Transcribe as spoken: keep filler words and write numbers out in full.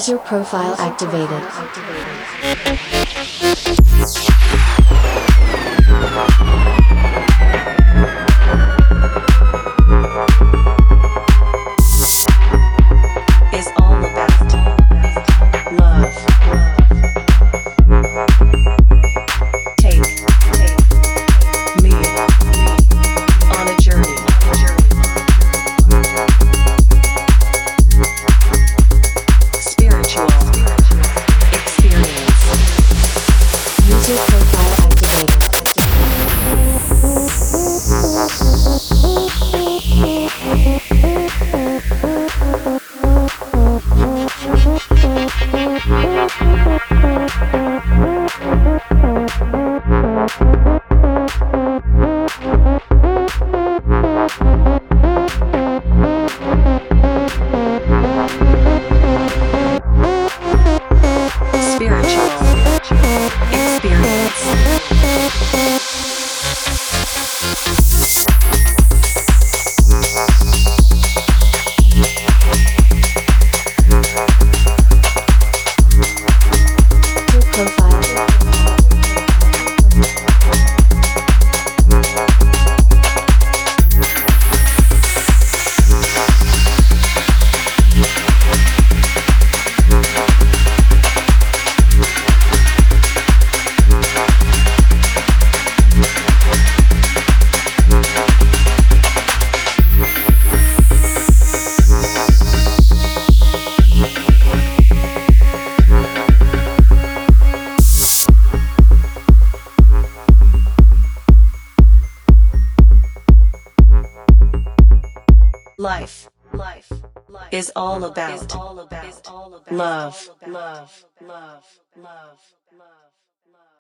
User profile activated. Is all about love. Take, take me on a journey. Spiritual experience. User profile activated. Spiritual experience. User profile. Life, life, is all about love, love, love, love, love, love.